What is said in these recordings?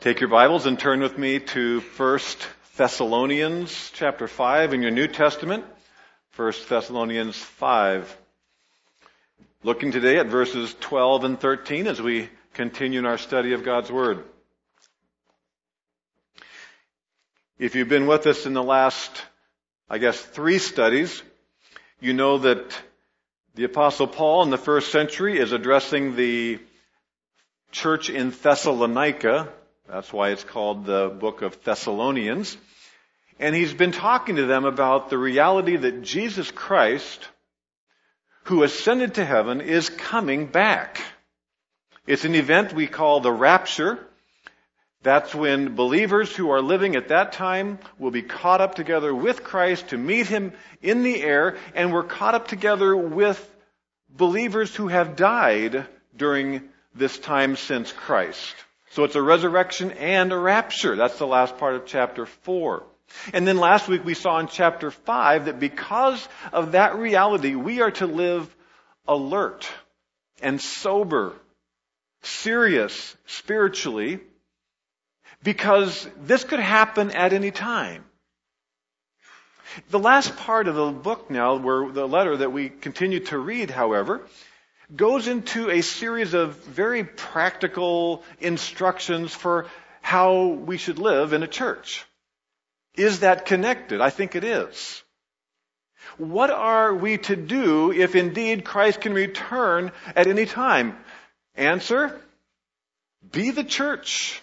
Take your Bibles and turn with me to 1 Thessalonians chapter 5 in your New Testament. 1 Thessalonians 5. Looking today at verses 12 and 13 as we continue in our study of God's Word. If you've been with us in the last, 3 studies, you know that the Apostle Paul in the first century is addressing the church in Thessalonica. That's why it's called the book of Thessalonians. And he's been talking to them about the reality that Jesus Christ, who ascended to heaven, is coming back. It's an event we call the rapture. That's when believers who are living at that time will be caught up together with Christ to meet Him in the air, and we're caught up together with believers who have died during this time since Christ. So it's a resurrection and a rapture. That's the last part of chapter 4. And then last week we saw in chapter 5 that because of that reality, we are to live alert and sober, serious spiritually, because this could happen at any time. The last part of the book now, where the letter that we continue to read, however, goes into a series of very practical instructions for how we should live in a church. Is that connected? I think it is. What are we to do if indeed Christ can return at any time? Answer: be the church.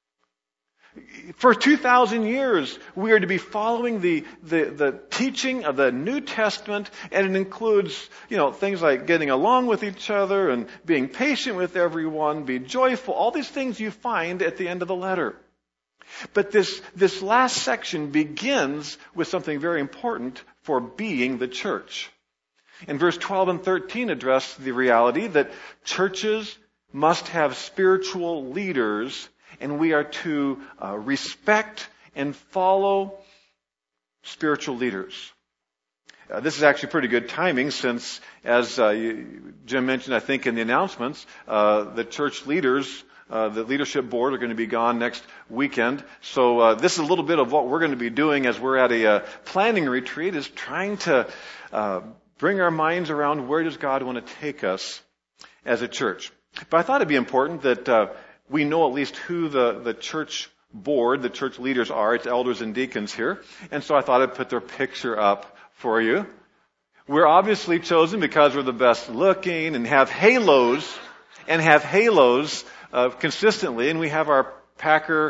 For 2,000 years, we are to be following the teaching of the New Testament, and it includes, things like getting along with each other and being patient with everyone, be joyful, all these things you find at the end of the letter. But this last section begins with something very important for being the church. And verse 12 and 13 address the reality that churches must have spiritual leaders, and we are to respect and follow spiritual leaders. This is actually pretty good timing since, as Jim mentioned, I think, in the announcements, the church leaders, the leadership board, are going to be gone next weekend. So this is a little bit of what we're going to be doing as we're at a planning retreat, is trying to bring our minds around where does God want to take us as a church. But I thought it'd be important that we know at least who the church board, the church leaders are. It's elders and deacons here. And so I thought I'd put their picture up for you. We're obviously chosen because we're the best looking and have halos consistently. And we have our Packer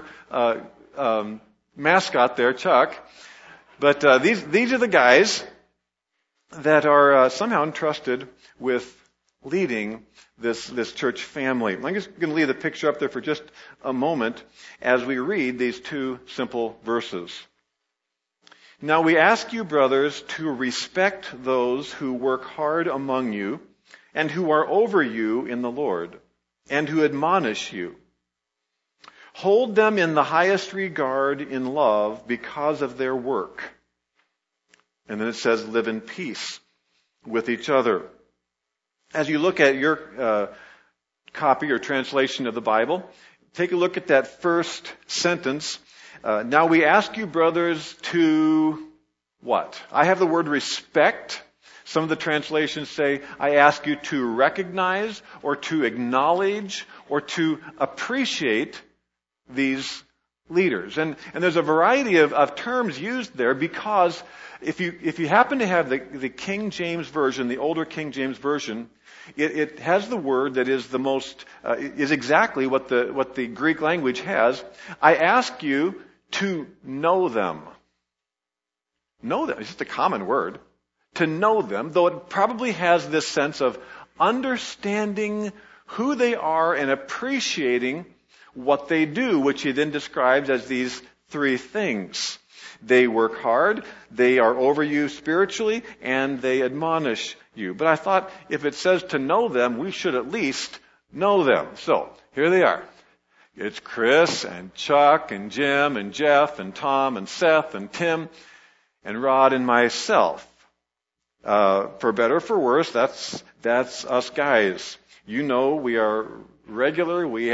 mascot there, Chuck. But these are the guys that are somehow entrusted with leading this church family. I'm just going to leave the picture up there for just a moment as we read these 2 simple verses. Now we ask you, brothers, to respect those who work hard among you and who are over you in the Lord and who admonish you. Hold them in the highest regard in love because of their work. And then it says, live in peace with each other. As you look at your copy or translation of the Bible, take a look at that first sentence. Now we ask you, brothers, to what? I have the word respect. Some of the translations say, I ask you to recognize or to acknowledge or to appreciate these leaders. And there's a variety of terms used there, because if you happen to have the King James Version, the older King James Version, it has the word that is the most, is exactly what the Greek language has. I ask you to know them. Know them. It's just a common word. To know them, though it probably has this sense of understanding who they are and appreciating what they do, which he then describes as these 3 things. They work hard, they are over you spiritually, and they admonish you. But I thought if it says to know them, we should at least know them. So, here they are. It's Chris and Chuck and Jim and Jeff and Tom and Seth and Tim and Rod and myself. For better or for worse, that's us guys. We are regular, we have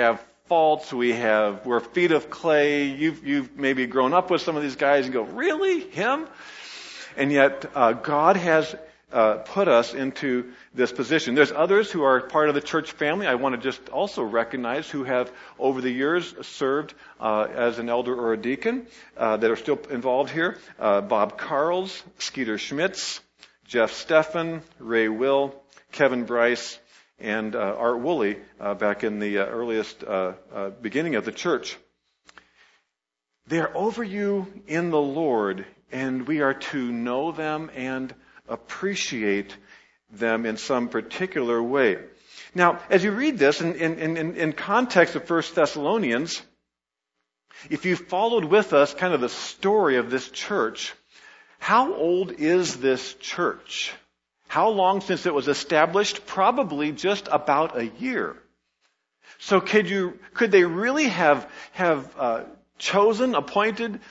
faults. We're feet of clay. You've maybe grown up with some of these guys and go, really? Him? And yet, God has put us into this position. There's others who are part of the church family I want to just also recognize who have over the years served as an elder or a deacon that are still involved here. Bob Carls, Skeeter Schmitz, Jeff Steffen, Ray Will, Kevin Bryce, and Art Woolley back in the earliest beginning of the church. They are over you in the Lord, and we are to know them and appreciate them in some particular way. Now, as you read this in context of 1 Thessalonians, if you followed with us kind of the story of this church, how old is this church? How long since it was established? Probably just about a year. So could they really have chosen, appointed,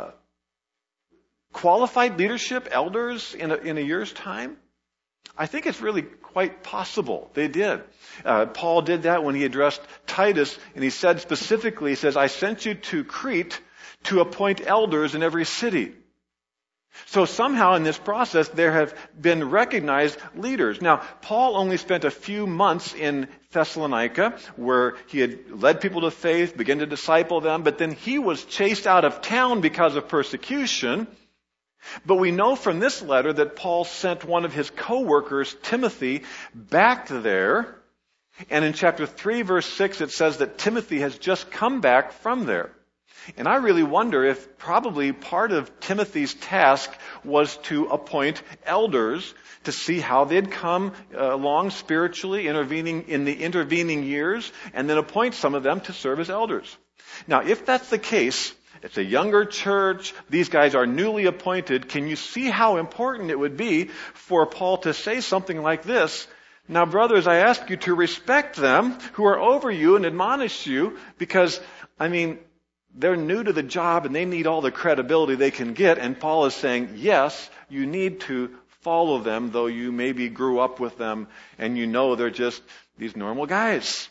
qualified leadership, elders in a year's time? I think it's really quite possible. They did. Paul did that when he addressed Titus, and he said specifically, he says, I sent you to Crete to appoint elders in every city. So somehow in this process, there have been recognized leaders. Now, Paul only spent a few months in Thessalonica, where he had led people to faith, began to disciple them, but then he was chased out of town because of persecution. But we know from this letter that Paul sent one of his co-workers, Timothy, back there. And in chapter 3, verse 6, it says that Timothy has just come back from there. And I really wonder if probably part of Timothy's task was to appoint elders to see how they'd come along spiritually, intervening in the intervening years, and then appoint some of them to serve as elders. Now, if that's the case, it's a younger church, these guys are newly appointed, can you see how important it would be for Paul to say something like this? Now, brothers, I ask you to respect them who are over you and admonish you, because, they're new to the job and they need all the credibility they can get. And Paul is saying, yes, you need to follow them, though you maybe grew up with them and you know they're just these normal guys.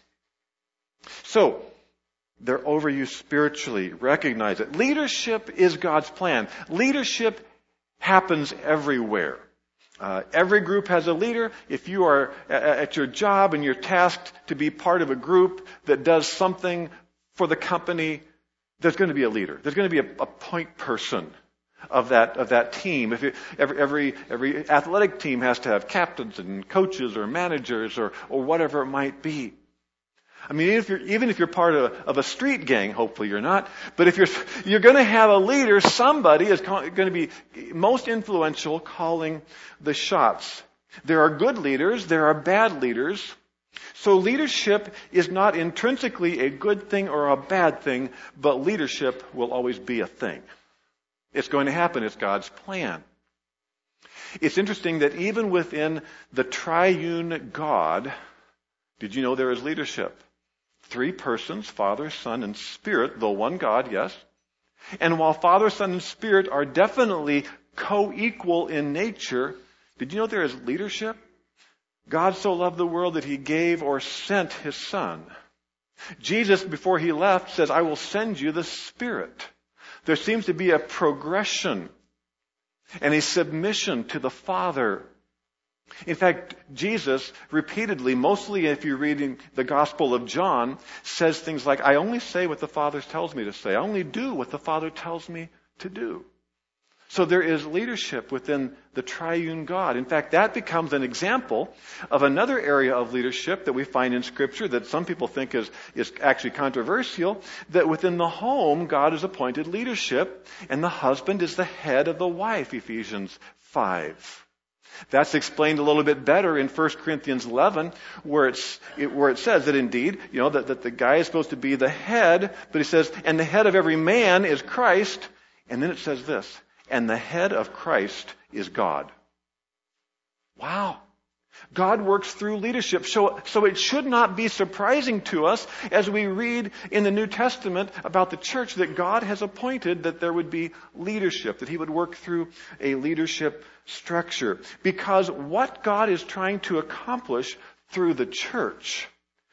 So, they're over you spiritually. Recognize it. Leadership is God's plan. Leadership happens everywhere. Every group has a leader. If you are at your job and you're tasked to be part of a group that does something for the company, there's going to be a leader. There's going to be a point person of that team. Every athletic team has to have captains and coaches or managers or whatever it might be. Even if you're part of a street gang, hopefully you're not, but if you're going to have a leader, somebody is going to be most influential, calling the shots. There are good leaders, there are bad leaders. So leadership is not intrinsically a good thing or a bad thing, but leadership will always be a thing. It's going to happen. It's God's plan. It's interesting that even within the triune God, did you know there is leadership? 3 persons, Father, Son, and Spirit, though one God, yes. And while Father, Son, and Spirit are definitely co-equal in nature, did you know there is leadership? God so loved the world that He gave or sent His Son. Jesus, before He left, says, I will send you the Spirit. There seems to be a progression and a submission to the Father. In fact, Jesus repeatedly, mostly if you're reading the Gospel of John, says things like, I only say what the Father tells me to say. I only do what the Father tells me to do. So there is leadership within the triune God. In fact, that becomes an example of another area of leadership that we find in Scripture that some people think is actually controversial, that within the home, God has appointed leadership, and the husband is the head of the wife, Ephesians 5. That's explained a little bit better in 1 Corinthians 11, where it says that indeed, that the guy is supposed to be the head, but he says, and the head of every man is Christ, and then it says this, and the head of Christ is God. Wow. God works through leadership. So it should not be surprising to us as we read in the New Testament about the church that God has appointed that there would be leadership, that He would work through a leadership structure. Because what God is trying to accomplish through the church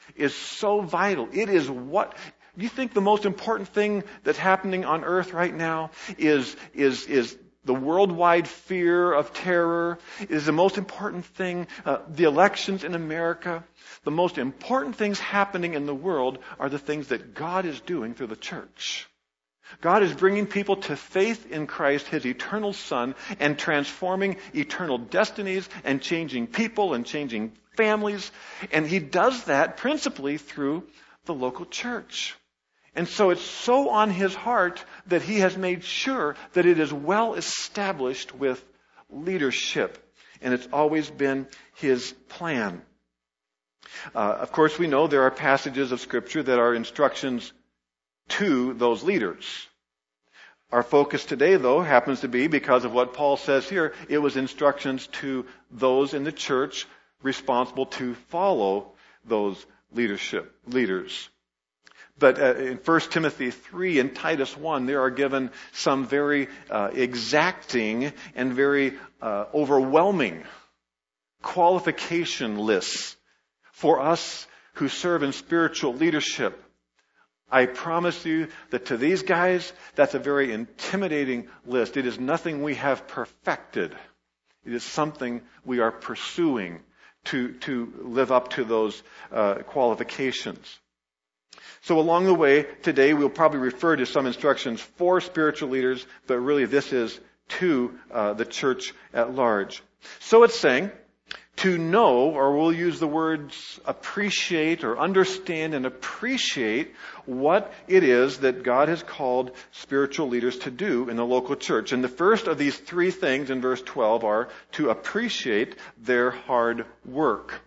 is so vital. It is what, you think the most important thing that's happening on earth right now is the worldwide fear of terror? Is the most important thing the elections in America? The most important things happening in the world are the things that God is doing through the church. God is bringing people to faith in Christ, His eternal Son, and transforming eternal destinies and changing people and changing families. And He does that principally through the local church. And so it's so on His heart that He has made sure that it is well established with leadership. And it's always been His plan. Of course, we know there are passages of Scripture that are instructions to those leaders. Our focus today, though, happens to be, because of what Paul says here, it was instructions to those in the church responsible to follow those leaders. But in 1 Timothy 3 and Titus 1, there are given some very exacting and very overwhelming qualification lists for us who serve in spiritual leadership. I promise you that to these guys, that's a very intimidating list. It is nothing we have perfected. It is something we are pursuing to live up to those qualifications. So along the way, today we'll probably refer to some instructions for spiritual leaders, but really this is to the church at large. So it's saying, to know, or we'll use the words appreciate or understand and appreciate what it is that God has called spiritual leaders to do in the local church. And the first of these three things in verse 12 are to appreciate their hard work.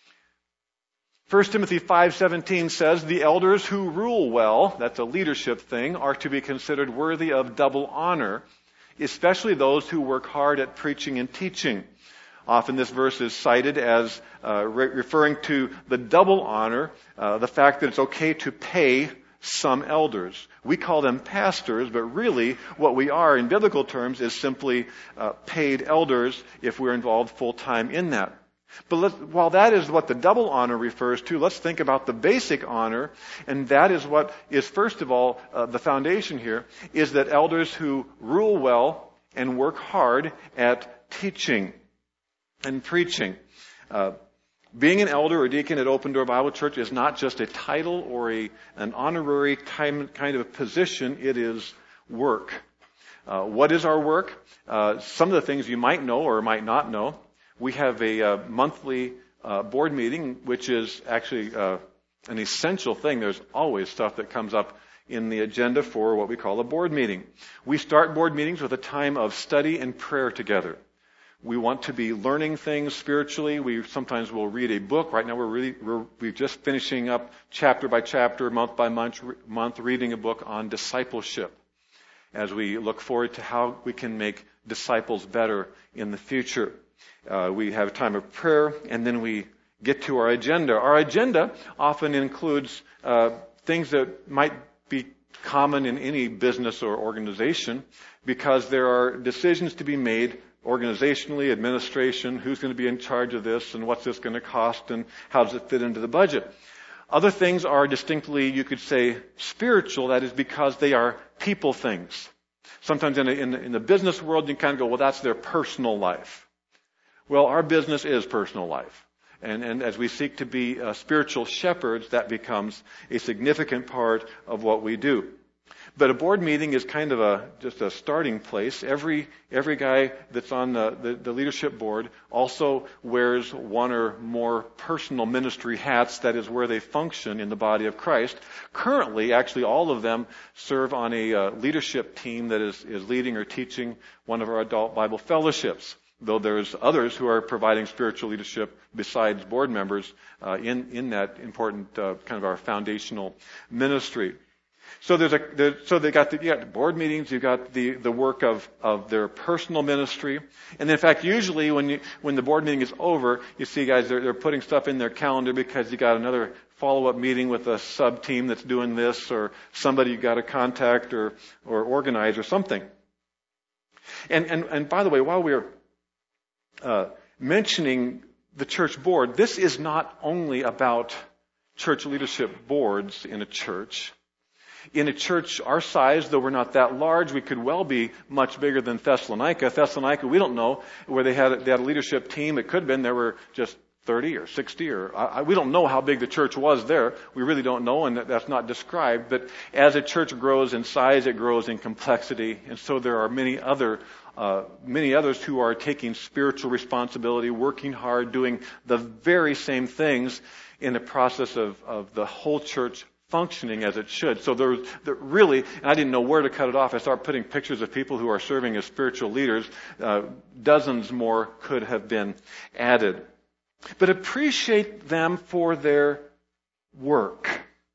1 Timothy 5:17 says, the elders who rule well, that's a leadership thing, are to be considered worthy of double honor, especially those who work hard at preaching and teaching. Often this verse is cited as referring to the double honor, the fact that it's okay to pay some elders. We call them pastors, but really what we are in biblical terms is simply paid elders if we're involved full-time in that. But while that is what the double honor refers to, let's think about the basic honor, and that is what is, first of all, the foundation here, is that elders who rule well and work hard at teaching and preaching. Being an elder or deacon at Open Door Bible Church is not just a title or an honorary kind of a position. It is work. What is our work? Some of the things you might know or might not know. We have a monthly board meeting, which is actually an essential thing. There's always stuff that comes up in the agenda for what we call a board meeting. We start board meetings with a time of study and prayer together. We want to be learning things spiritually. We sometimes will read a book. Right now we're just finishing up chapter by chapter, month by month, reading a book on discipleship as we look forward to how we can make disciples better in the future. We have a time of prayer, and then we get to our agenda. Our agenda often includes things that might be common in any business or organization, because there are decisions to be made organizationally, administration, who's going to be in charge of this, and what's this going to cost, and how does it fit into the budget. Other things are distinctly, you could say, spiritual. That is because they are people things. Sometimes in the business world, you kind of go, well, that's their personal life. Well, our business is personal life. And as we seek to be spiritual shepherds, that becomes a significant part of what we do. But a board meeting is kind of just a starting place. Every guy that's on the leadership board also wears one or more personal ministry hats. That is where they function in the body of Christ. Currently, actually, all of them serve on a leadership team that is leading or teaching one of our adult Bible fellowships. Though there's others who are providing spiritual leadership besides board members in that important kind of our foundational ministry. So they got the board meetings, you've got the work of their personal ministry. And in fact, usually when the board meeting is over, you see guys, they're putting stuff in their calendar because you got another follow-up meeting with a sub-team that's doing this, or somebody you got to contact or organize or something. And by the way, while we're mentioning the church board, this is not only about church leadership boards in a church. In a church our size, though we're not that large, we could well be much bigger than Thessalonica. Thessalonica, we don't know where they had a leadership team. It could have been there were just 30 or 60 we don't know how big the church was there. We really don't know, and that's not described. But as a church grows in size, it grows in complexity. And so there are many others who are taking spiritual responsibility, working hard, doing the very same things in the process of the whole church functioning as it should. So there really, and I didn't know where to cut it off. I started putting pictures of people who are serving as spiritual leaders. Dozens more could have been added. But appreciate them for their work.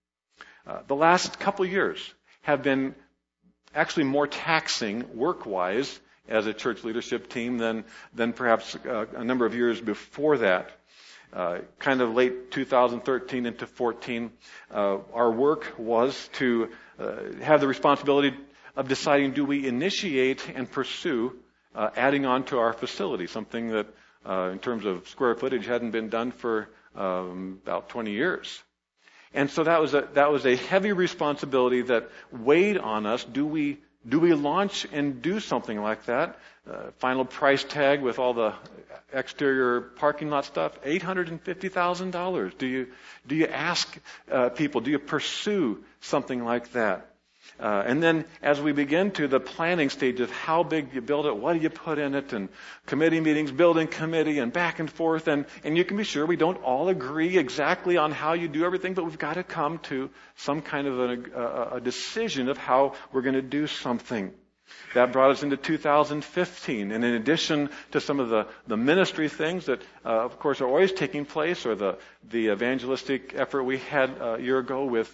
The last couple years have been actually more taxing work-wise as a church leadership team than perhaps a number of years before that. Kind of late 2013 into 14, our work was to have the responsibility of deciding, do we initiate and pursue adding on to our facility, something that in terms of square footage hadn't been done for about 20 years. And so that was a heavy responsibility that weighed on us. Do we launch and do something like that? Final price tag with all the exterior parking lot stuff, $850,000. Do you ask people? Do you pursue something like that? And then as we begin to the planning stage of how big you build it, what do you put in it, and committee meetings, building committee, and back and forth, and you can be sure we don't all agree exactly on how you do everything, but we've got to come to some kind of a decision of how we're going to do something. That brought us into 2015, and in addition to some of the ministry things that, of course, are always taking place, or the evangelistic effort we had a year ago with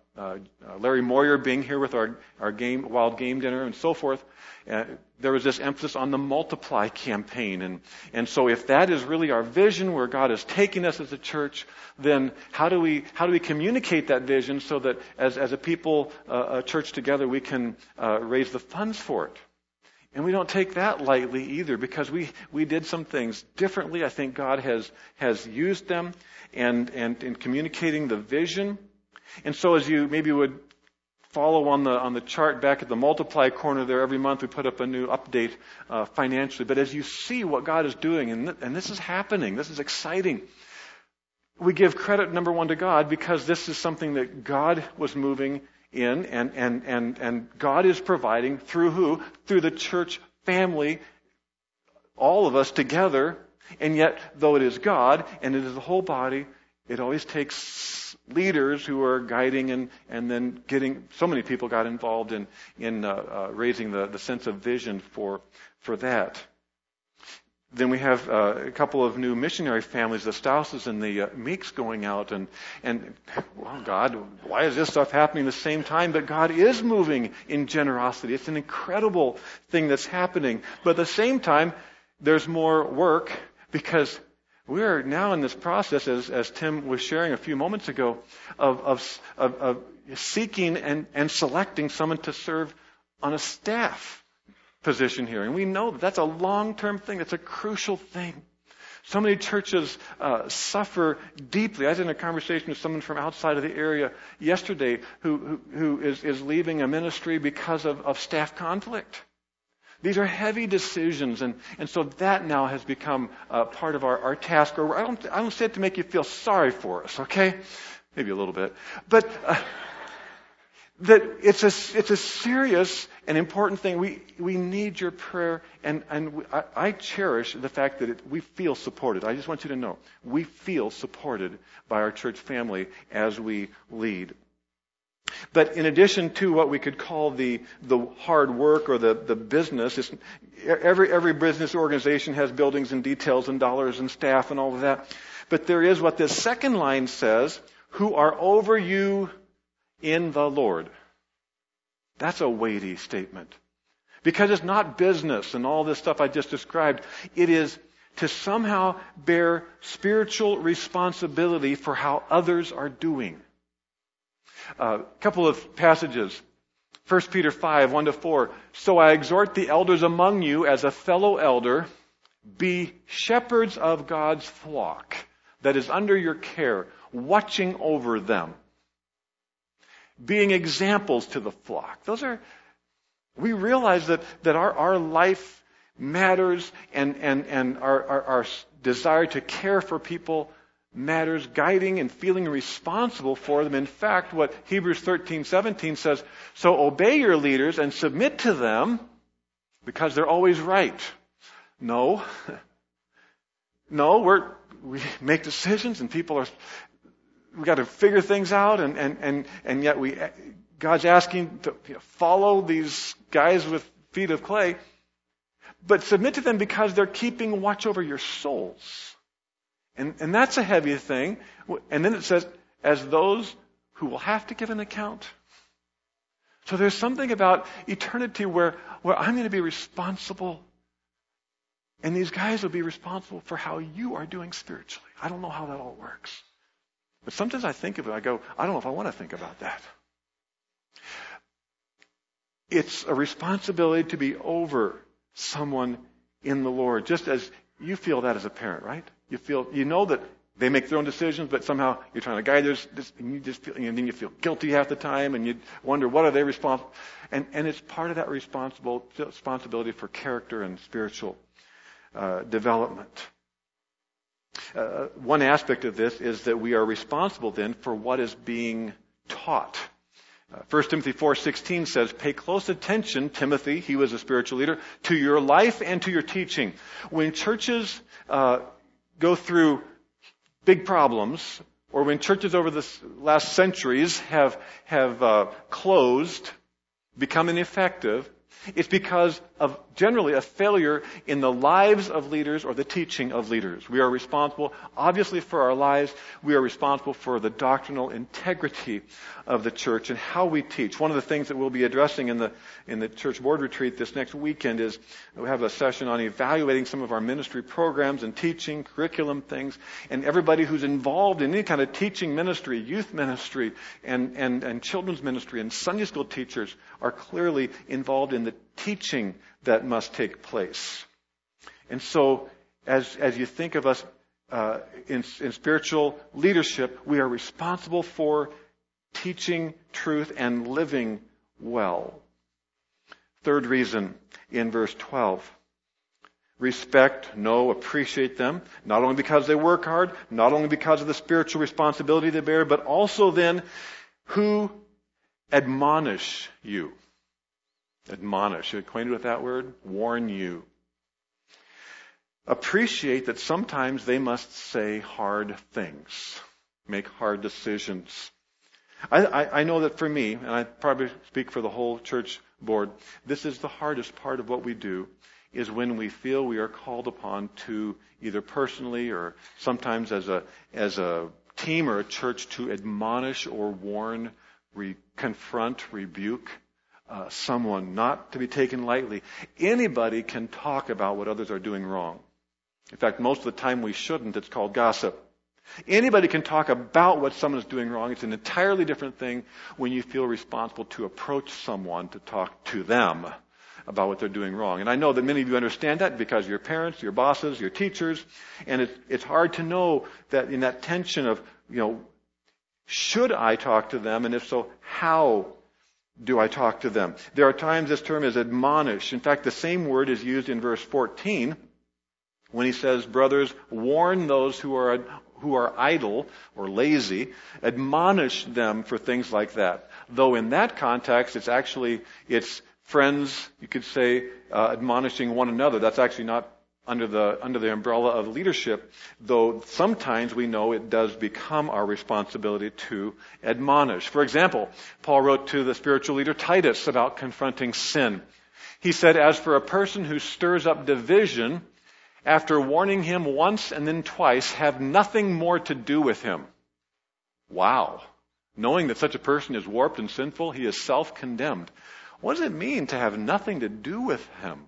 Larry Moyer being here with our wild game dinner and so forth, there was this emphasis on the Multiply campaign. And so if that is really our vision, where God is taking us as a church, then how do we communicate that vision so that as a people, a church together, we can raise the funds for it? And we don't take that lightly either, because we did some things differently. I think God has used them and in communicating the vision. And so as you maybe would follow on the chart back at the multiply corner there, every month we put up a new update financially. But as you see what God is doing, and this is happening, this is exciting, we give credit, number one, to God, because this is something that God was moving in, and God is providing through who? Through the church family, all of us together. And yet, though it is God and it is the whole body, it always takes leaders who are guiding and then getting. So many people got involved in raising the sense of vision for that. Then we have a couple of new missionary families, the Stouses and the Meeks, going out, and well, God, why is this stuff happening at the same time? But God is moving in generosity. It's an incredible thing that's happening. But at the same time, there's more work, because we are now in this process, as Tim was sharing a few moments ago, of seeking and selecting someone to serve on a staff position here. And we know that that's a long-term thing. That's a crucial thing. So many churches suffer deeply. I was in a conversation with someone from outside of the area yesterday who is leaving a ministry because of staff conflict. These are heavy decisions, and so that now has become part of our task. Or I don't say it to make you feel sorry for us, okay? Maybe a little bit, but that it's a serious and important thing. We need your prayer, and I cherish the fact that we feel supported. I just want you to know we feel supported by our church family as we lead. But in addition to what we could call the hard work or the business, every business organization has buildings and details and dollars and staff and all of that. But there is what this second line says, who are over you in the Lord. That's a weighty statement. Because it's not business and all this stuff I just described. It is to somehow bear spiritual responsibility for how others are doing. A couple of passages. 1 Peter 5, 1-4. So I exhort the elders among you as a fellow elder, be shepherds of God's flock that is under your care, watching over them, being examples to the flock. We realize that our life matters, and our desire to care for people matters, guiding and feeling responsible for them. In fact, what Hebrews 13:17 says, so obey your leaders and submit to them because they're always right. No, we make decisions and we got to figure things out, and yet God's asking to follow these guys with feet of clay, but submit to them because they're keeping watch over your souls. And that's a heavy thing. And then it says, as those who will have to give an account. So there's something about eternity where I'm going to be responsible, and these guys will be responsible for how you are doing spiritually. I don't know how that all works. But sometimes I think of it, I go, I don't know if I want to think about that. It's a responsibility to be over someone in the Lord, just as you feel that as a parent, right? You know that they make their own decisions, but somehow you're trying to guide this, and you just feel, and then you feel guilty half the time, and you wonder, what are they responsible? And it's part of that responsibility for character and spiritual development. One aspect of this is that we are responsible then for what is being taught. 1 Timothy 4:16 says, pay close attention, Timothy, he was a spiritual leader, to your life and to your teaching. When churches go through big problems, or when churches over the last centuries have closed, become ineffective, it's because of generally a failure in the lives of leaders or the teaching of leaders. We are responsible, obviously, for our lives. We are responsible for the doctrinal integrity of the church and how we teach. One of the things that we'll be addressing in the church board retreat this next weekend is we have a session on evaluating some of our ministry programs and teaching, curriculum things. And everybody who's involved in any kind of teaching ministry, youth ministry, and children's ministry, and Sunday school teachers are clearly involved in the teaching that must take place. And so, as you think of us in spiritual leadership, we are responsible for teaching truth and living well. Third reason in verse 12. Respect, know, appreciate them, not only because they work hard, not only because of the spiritual responsibility they bear, but also then who admonish you. Admonish. You acquainted with that word? Warn you. Appreciate that sometimes they must say hard things, make hard decisions. I know that for me, and I probably speak for the whole church board, this is the hardest part of what we do, is when we feel we are called upon to either personally or sometimes as a team or a church to admonish or warn, confront, rebuke someone, not to be taken lightly. Anybody can talk about what others are doing wrong. In fact, most of the time we shouldn't. It's called gossip. Anybody can talk about what someone is doing wrong. It's an entirely different thing when you feel responsible to approach someone to talk to them about what they're doing wrong. And I know that many of you understand that because your parents, your bosses, your teachers, and it's hard to know that in that tension of, should I talk to them? And if so, how do I talk to them? There are times this term is admonish. In fact, the same word is used in verse 14 when he says, brothers, warn those who are idle or lazy, admonish them for things like that. Though in that context, it's friends, you could say, admonishing one another. That's actually not under the umbrella of leadership, though sometimes we know it does become our responsibility to admonish. For example, Paul wrote to the spiritual leader Titus about confronting sin. He said, as for a person who stirs up division, after warning him once and then twice, have nothing more to do with him. Wow. Knowing that such a person is warped and sinful, he is self-condemned. What does it mean to have nothing to do with him?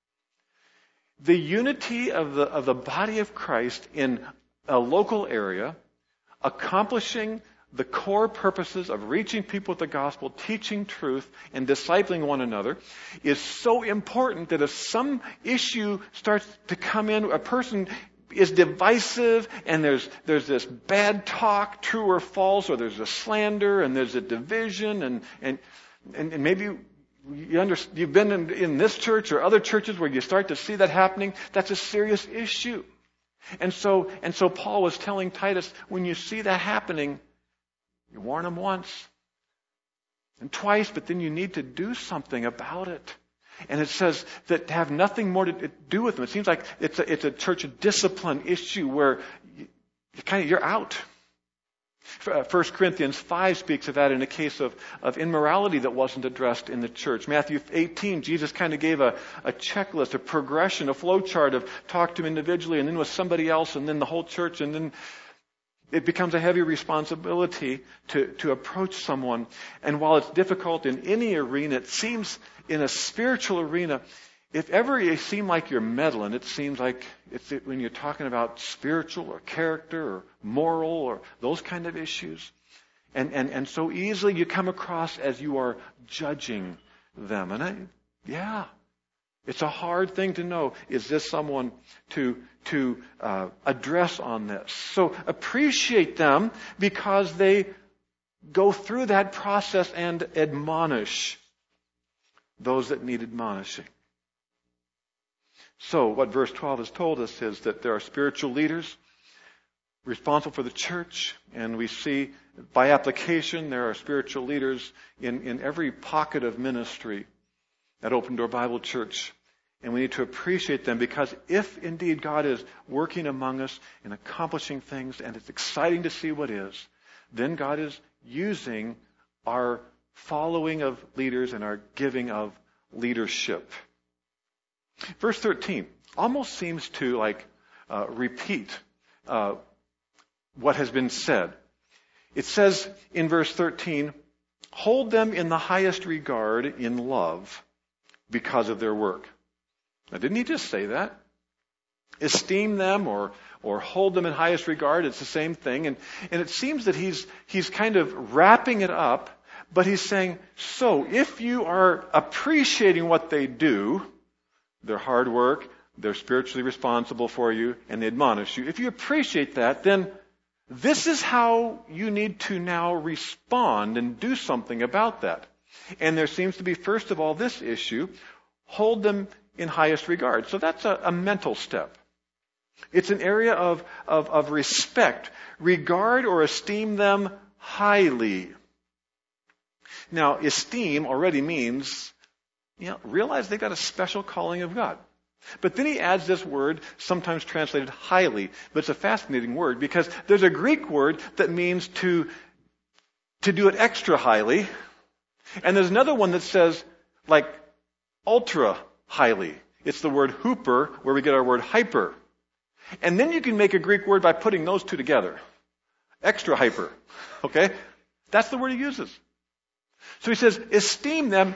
The unity of the body of Christ in a local area, accomplishing the core purposes of reaching people with the gospel, teaching truth, and discipling one another, is so important that if some issue starts to come in, a person is divisive, and there's this bad talk, true or false, or there's a slander, and there's a division, and maybe you've been in this church or other churches where you start to see that happening. That's a serious issue. And so Paul was telling Titus, when you see that happening, you warn them once and twice, but then you need to do something about it. And it says that to have nothing more to do with them. It seems like it's a church discipline issue where you're out. 1 Corinthians 5 speaks of that in a case of immorality that wasn't addressed in the church. Matthew 18, Jesus kind of gave a checklist, a progression, a flow chart of talk to him individually and then with somebody else and then the whole church, and then it becomes a heavy responsibility to approach someone. And while it's difficult in any arena, it seems in a spiritual arena, if ever you seem like you're meddling, it seems like it's when you're talking about spiritual or character or moral or those kind of issues. And so easily you come across as you are judging them. And it's a hard thing to know. Is this someone to address on this? So appreciate them because they go through that process and admonish those that need admonishing. So what verse 12 has told us is that there are spiritual leaders responsible for the church, and we see by application there are spiritual leaders in every pocket of ministry at Open Door Bible Church. And we need to appreciate them because if indeed God is working among us and accomplishing things, and it's exciting to see what is, then God is using our following of leaders and our giving of leadership. Verse 13 almost seems to repeat what has been said. It says in verse 13, hold them in the highest regard in love because of their work. Now, didn't he just say that? Esteem them or hold them in highest regard, it's the same thing. And it seems that he's kind of wrapping it up, but he's saying, so if you are appreciating what they do, their hard work, they're spiritually responsible for you, and they admonish you. If you appreciate that, then this is how you need to now respond and do something about that. And there seems to be, first of all, this issue, hold them in highest regard. So that's a mental step. It's an area of respect. Regard or esteem them highly. Now, esteem already means, realize they've got a special calling of God. But then he adds this word, sometimes translated highly, but it's a fascinating word because there's a Greek word that means to do it extra highly, and there's another one that says like ultra highly. It's the word hooper, where we get our word hyper. And then you can make a Greek word by putting those two together. Extra hyper. Okay? That's the word he uses. So he says, esteem them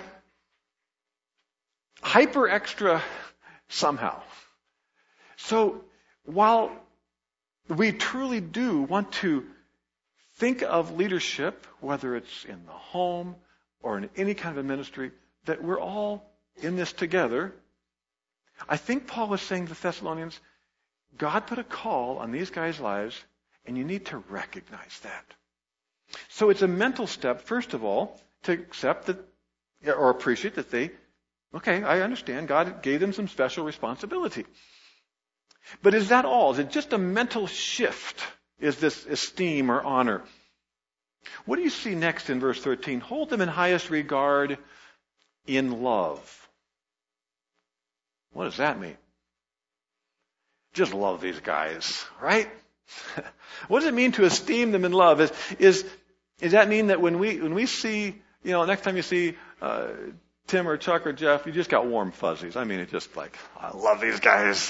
hyper extra somehow. So while we truly do want to think of leadership, whether it's in the home or in any kind of a ministry, that we're all in this together, I think Paul was saying to the Thessalonians, God put a call on these guys' lives, and you need to recognize that. So it's a mental step, first of all, to accept that or appreciate that I understand God gave them some special responsibility. But is that all? Is it just a mental shift? Is this esteem or honor? What do you see next in verse 13? Hold them in highest regard in love. What does that mean? Just love these guys, right? What does it mean to esteem them in love? Does that mean that when we see, next time you see Tim or Chuck or Jeff, you just got warm fuzzies? I mean, it's just like, I love these guys,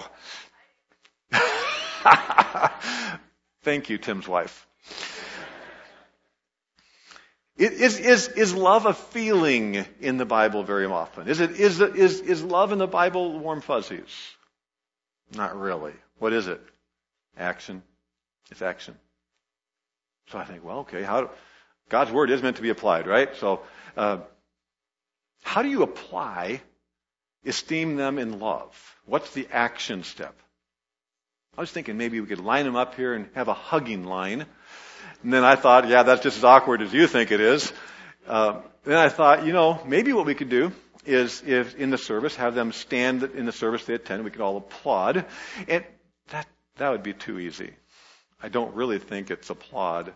Thank you, Tim's wife. Is love a feeling in the Bible very often? Is love in the Bible warm fuzzies? Not really. What is it? Action. It's action. So I think, God's word is meant to be applied, right? So, how do you apply esteem them in love? What's the action step? I was thinking maybe we could line them up here and have a hugging line. And then I thought, yeah, that's just as awkward as you think it is. Then I thought, maybe what we could do is if in the service, have them stand in the service they attend. We could all applaud. And that would be too easy. I don't really think it's applaud.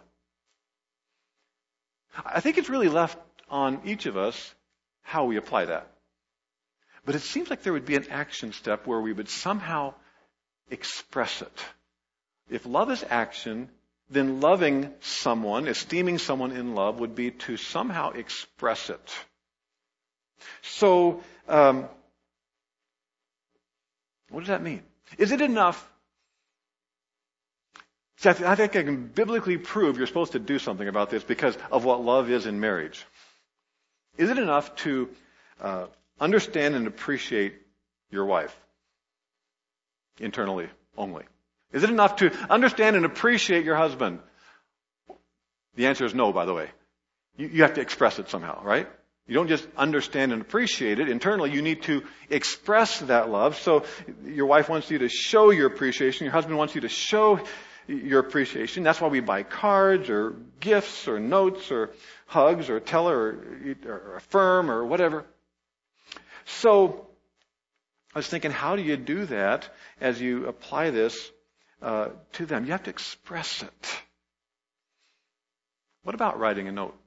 I think it's really left on each of us how we apply that. But it seems like there would be an action step where we would somehow express it. If love is action, then loving someone, esteeming someone in love, would be to somehow express it. So, what does that mean? Is it enough? See, I think I can biblically prove you're supposed to do something about this because of what love is in marriage. Is it enough to understand and appreciate your wife internally only? Is it enough to understand and appreciate your husband? The answer is no, by the way. You have to express it somehow, right? You don't just understand and appreciate it internally. You need to express that love. So your wife wants you to show your appreciation. Your husband wants you to show your appreciation. That's why we buy cards or gifts or notes or hugs or tell her or affirm or whatever. So I was thinking, how do you do that as you apply this to them? You have to express it. What about writing a note?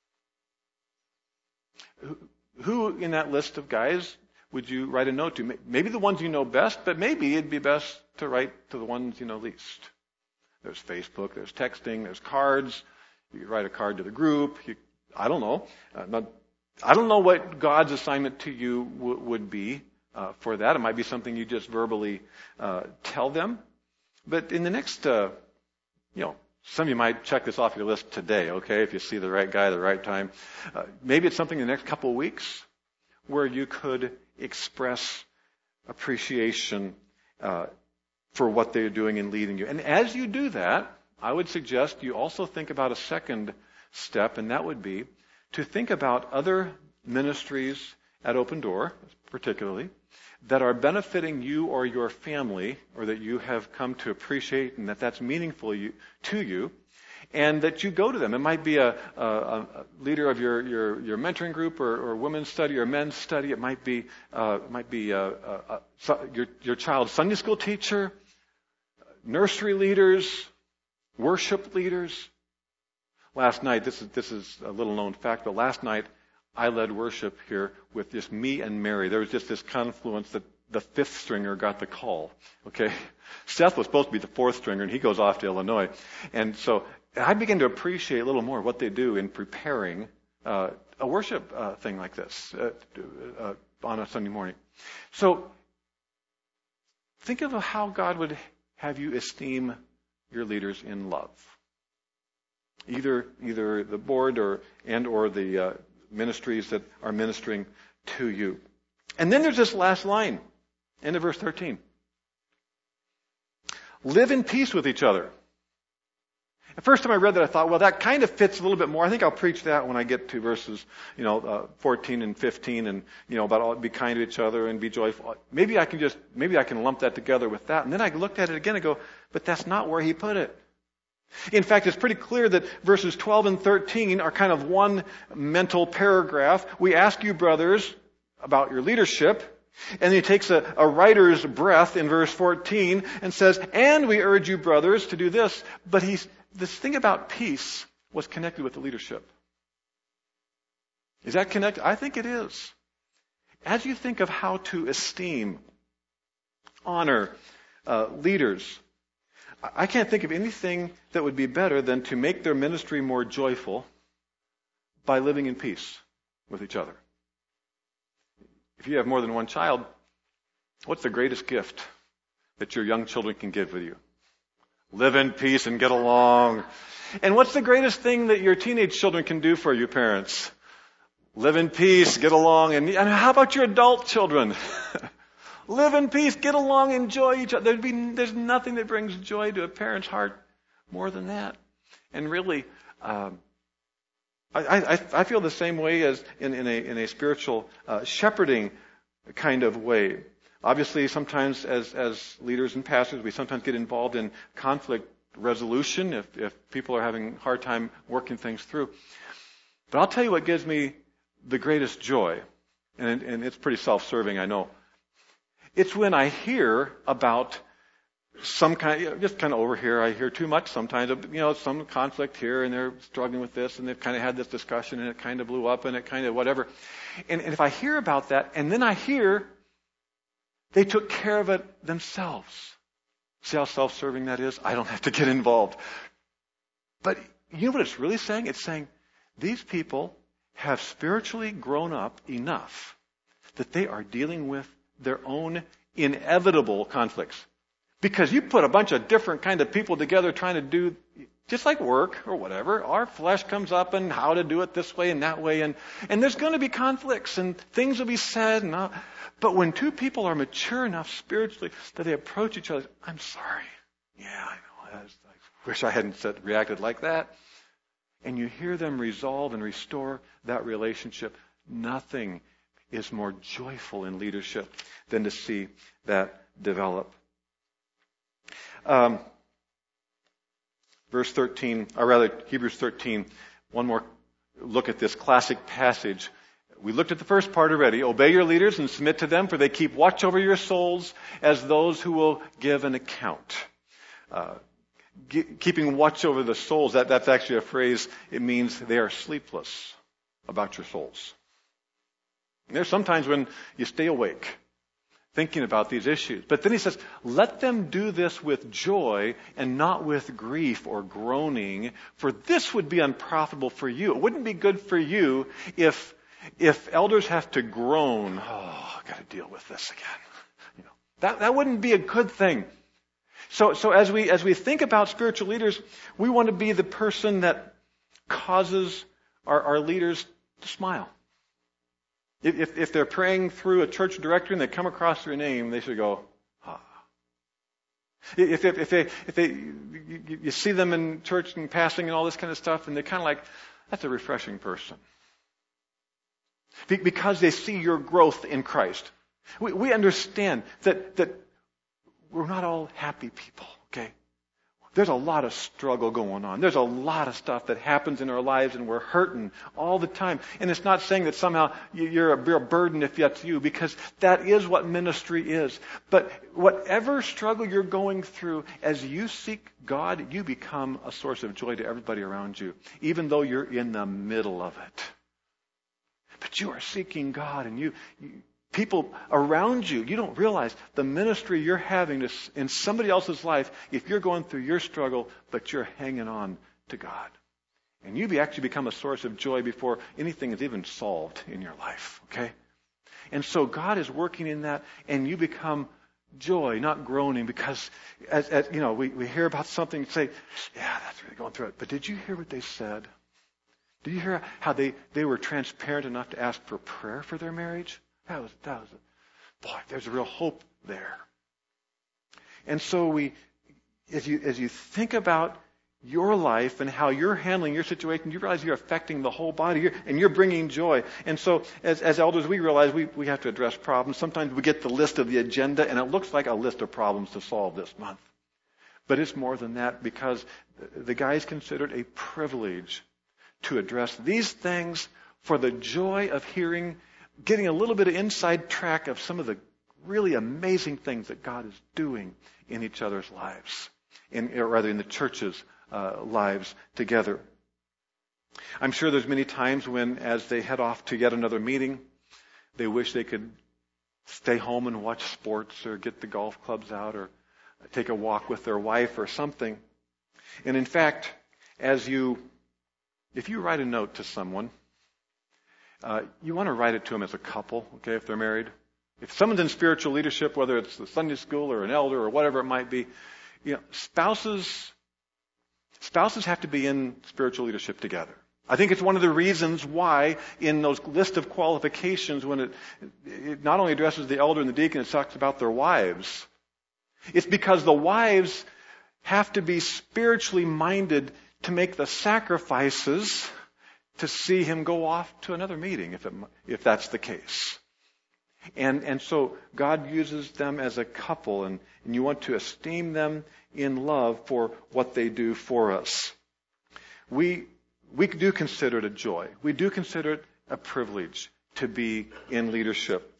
Who in that list of guys would you write a note to? Maybe the ones you know best, but maybe it'd be best to write to the ones you know least. There's Facebook, there's texting, there's cards. You write a card to the group. I don't know. I don't know what God's assignment to you would be for that. It might be something you just verbally tell them. But in the next, some of you might check this off your list today, okay, if you see the right guy at the right time. Maybe it's something in the next couple of weeks where you could express appreciation for what they're doing in leading you. And as you do that, I would suggest you also think about a second step, and that would be to think about other ministries at Open Door, particularly, that are benefiting you or your family, or that you have come to appreciate and that's meaningful to you, and that you go to them. It might be a leader of your mentoring group or women's study or men's study. It might be your child's Sunday school teacher, nursery leaders, worship leaders. Last night, this is a little known fact, but last night I led worship here with just me and Mary. There was just this confluence that the fifth stringer got the call. Okay, Seth was supposed to be the fourth stringer, and he goes off to Illinois. And so I began to appreciate a little more what they do in preparing a worship thing like this on a Sunday morning. So think of how God would have you esteem your leaders in love. Either the board or the ministries that are ministering to you. And then there's this last line, end of verse 13. Live in peace with each other. The first time I read that, I thought, well, that kind of fits a little bit more. I think I'll preach that when I get to verses, 14 and 15, and about be kind to each other and be joyful. Maybe I can lump that together with that. And then I looked at it again and go, but that's not where he put it. In fact, it's pretty clear that verses 12 and 13 are kind of one mental paragraph. We ask you, brothers, about your leadership. And he takes a writer's breath in verse 14 and says, and we urge you, brothers, to do this. But this thing about peace was connected with the leadership. Is that connected? I think it is. As you think of how to esteem, honor leaders, I can't think of anything that would be better than to make their ministry more joyful by living in peace with each other. If you have more than one child, what's the greatest gift that your young children can give with you? Live in peace and get along. And what's the greatest thing that your teenage children can do for you, parents? Live in peace, get along. And how about your adult children? Live in peace, get along, enjoy each other. There's nothing that brings joy to a parent's heart more than that. And really, I feel the same way as in a spiritual shepherding kind of way. Obviously, sometimes as leaders and pastors, we sometimes get involved in conflict resolution if people are having a hard time working things through. But I'll tell you what gives me the greatest joy, and it's pretty self-serving, I know. It's when I hear about some kind, just kind of over here, I hear too much sometimes, some conflict here, and they're struggling with this, and they've kind of had this discussion, and it kind of blew up, and it kind of whatever. And if I hear about that, and then I hear they took care of it themselves. See how self-serving that is? I don't have to get involved. But you know what it's really saying? It's saying these people have spiritually grown up enough that they are dealing with their own inevitable conflicts. Because you put a bunch of different kind of people together trying to do, just like work or whatever, our flesh comes up and how to do it this way and that way. And there's going to be conflicts and things will be said. But when two people are mature enough spiritually that they approach each other, I'm sorry. Yeah, I know. I wish I hadn't reacted like that. And you hear them resolve and restore that relationship. Nothing is more joyful in leadership than to see that develop. Verse 13, or rather Hebrews 13, one more look at this classic passage. We looked at the first part already. Obey your leaders and submit to them, for they keep watch over your souls as those who will give an account. Keeping watch over the souls, that's actually a phrase. It means they are sleepless about your souls. And there's sometimes when you stay awake thinking about these issues. But then he says, let them do this with joy and not with grief or groaning, for this would be unprofitable for you. It wouldn't be good for you if elders have to groan, I've got to deal with this again. That wouldn't be a good thing. So as we think about spiritual leaders, we want to be the person that causes our leaders to smile. If they're praying through a church directory and they come across your name, they should go, ah. If you see them in church and passing and all this kind of stuff, and they're kind of like, that's a refreshing person. Because they see your growth in Christ. We understand that we're not all happy people, okay? There's a lot of struggle going on. There's a lot of stuff that happens in our lives, and we're hurting all the time. And it's not saying that somehow you're a burden if that's you, because that is what ministry is. But whatever struggle you're going through, as you seek God, you become a source of joy to everybody around you, even though you're in the middle of it. But you are seeking God, and people around you, you don't realize the ministry you're having in somebody else's life if you're going through your struggle, but you're hanging on to God. And you actually become a source of joy before anything is even solved in your life, okay? And so God is working in that, and you become joy, not groaning, because as we hear about something and say, yeah, that's really going through it. But did you hear what they said? Did you hear how they were transparent enough to ask for prayer for their marriage? That was boy, there's a real hope there. And so as you think about your life and how you're handling your situation, you realize you're affecting the whole body, and you're bringing joy. And so as elders, we realize we have to address problems. Sometimes we get the list of the agenda, and it looks like a list of problems to solve this month. But it's more than that, because the guys considered a privilege to address these things for the joy of getting a little bit of inside track of some of the really amazing things that God is doing in each other's lives, in the church's lives together. I'm sure there's many times when, as they head off to yet another meeting, they wish they could stay home and watch sports or get the golf clubs out or take a walk with their wife or something. And in fact, if you write a note to someone, you want to write it to them as a couple, okay, if they're married. If someone's in spiritual leadership, whether it's the Sunday school or an elder or whatever it might be, spouses have to be in spiritual leadership together. I think it's one of the reasons why in those list of qualifications, when it not only addresses the elder and the deacon, it talks about their wives. It's because the wives have to be spiritually minded to make the sacrifices to see him go off to another meeting, if that's the case. And so God uses them as a couple, and you want to esteem them in love for what they do for us. We do consider it a joy. We do consider it a privilege to be in leadership.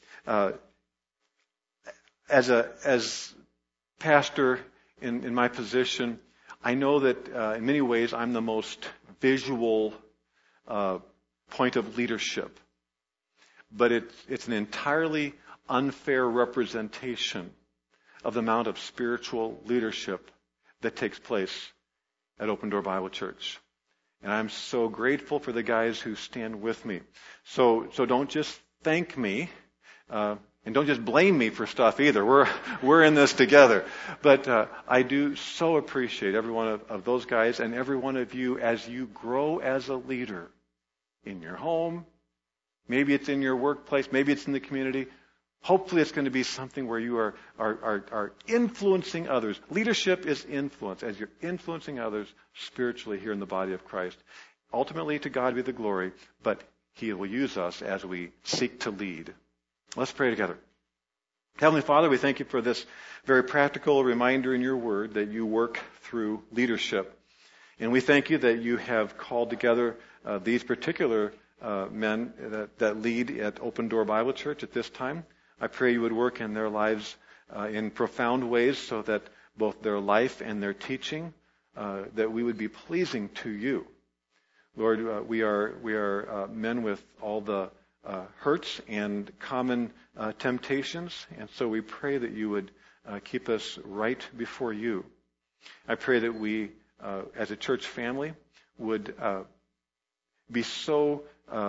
As pastor in my position, I know that in many ways I'm the most visual point of leadership. But it's an entirely unfair representation of the amount of spiritual leadership that takes place at Open Door Bible Church. And I'm so grateful for the guys who stand with me. So don't just thank me, and don't just blame me for stuff either. We're in this together. But I do so appreciate every one of those guys and every one of you as you grow as a leader in your home. Maybe it's in your workplace. Maybe it's in the community. Hopefully it's going to be something where you are influencing others. Leadership is influence, as you're influencing others spiritually here in the body of Christ. Ultimately, to God be the glory, but He will use us as we seek to lead. Let's pray together. Heavenly Father, we thank you for this very practical reminder in your word that you work through leadership. And we thank you that you have called together these particular men that lead at Open Door Bible Church at this time. I pray you would work in their lives in profound ways so that both their life and their teaching, that we would be pleasing to you. Lord, we are men with all the hurts and common temptations, and so we pray that you would keep us right before you. I pray that we, as a church family, would be so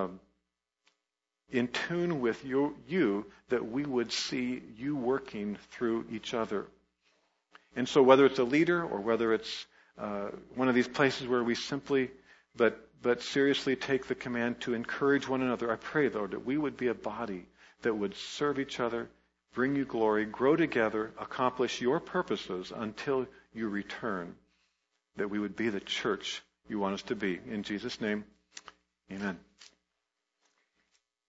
in tune with you that we would see you working through each other. And so whether it's a leader or whether it's one of these places where we simply but seriously take the command to encourage one another, I pray, Lord, that we would be a body that would serve each other, bring you glory, grow together, accomplish your purposes until you return, that we would be the church you want us to be. In Jesus' name, amen.